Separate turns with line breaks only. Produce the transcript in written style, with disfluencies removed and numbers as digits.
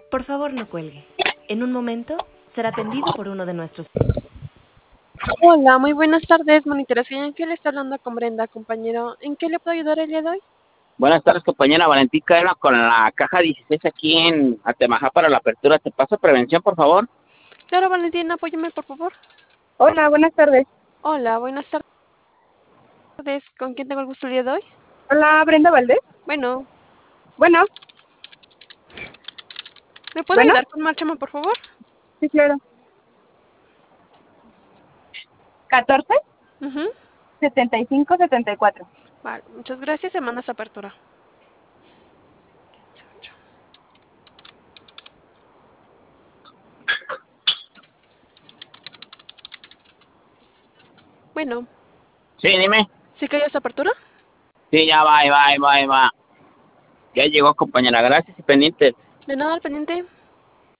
Por favor, no cuelgue. En un momento será atendido por uno de nuestros...
Hola, muy buenas tardes, monitoración. ¿En qué le está hablando con Brenda, compañero? ¿En qué le puedo ayudar el día de hoy?
Buenas tardes, compañera Valentín Cadena, con la caja 16 aquí en Atemaja para la apertura. ¿Te paso prevención, por favor?
Claro, Valentina, apóyame, por favor.
Hola, buenas tardes.
Hola, buenas tardes. ¿Con quién tengo el gusto el día de hoy?
Hola, Brenda Valdés.
Bueno,
Bueno,
¿me puede
bueno,
ayudar con Márchame, por favor?
sí, claro. 14
Ujú.
75 74.
Vale, muchas gracias. Se manda esa apertura. Bueno,
Sí, dime.
¿sí cayó esa apertura?
Sí, ya va, ahí va, ahí va, ahí va. Ya llegó, compañera. Gracias y pendientes.
De nada al pendiente.